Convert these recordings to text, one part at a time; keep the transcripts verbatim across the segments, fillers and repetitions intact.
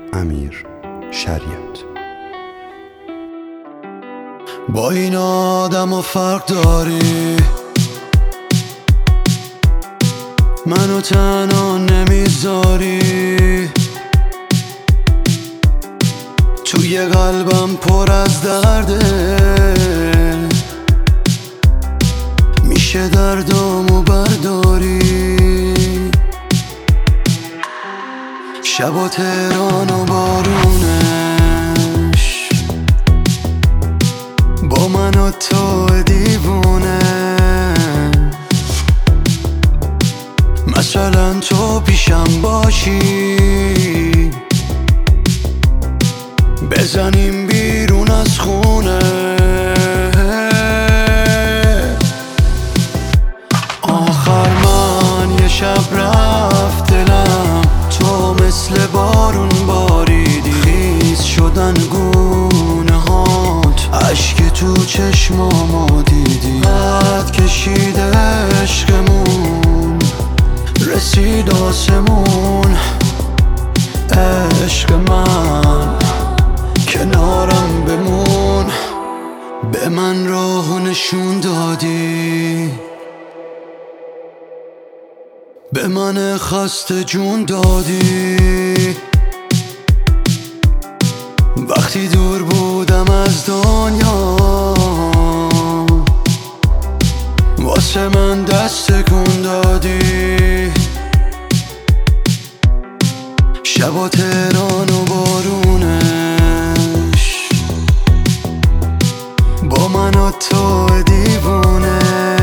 امیر شریعت. با این آدم و فرق داری، منو تنها نمیذاری، توی قلبم پر از درده، میشه دردامو برداری. شب و تهران و بارونش، با من و تو دیوونه، مثلا تو پیشم باشی، بزنیم بیرون از خونه. آخر من یه شب رفت دلم، تو مثل بارون باریدی، ریز شدن گونه هات، عشق تو چشمامو دیدی، قد کشیده عشقمون، رسید آسمون. عشق من کنارم بمون، به من راهو نشون دادی، به من خسته جون دادی. وقتی دور بودم از دنیا، واسه من دست کن دادی. شب و تهران و بارونش، با من و تو دیوونه،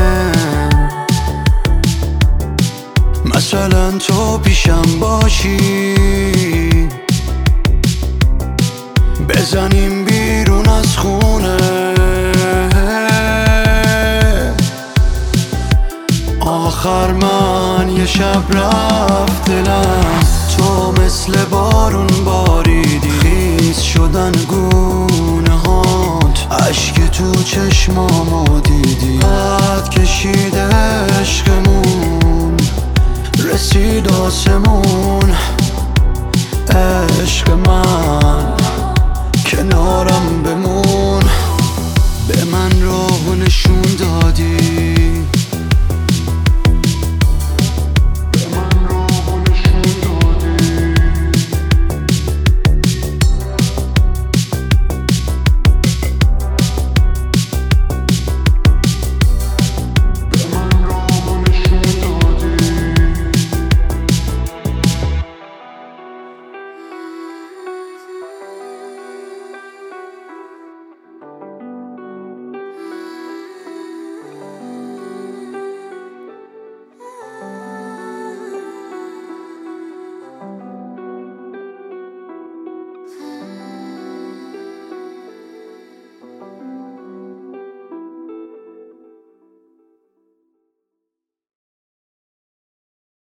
مثلا تو پیشم باشی، بزنیم بیرون از خونه. آخر من یه شب رفت دلم، تو مثل بارون باریدی، ریز شدن گونه هات، عشق تو چشمامو دیدی، قد کشیده عشقمون، رسید آسمون. عشق من کنارم بمون، به من راهو نشون دادی،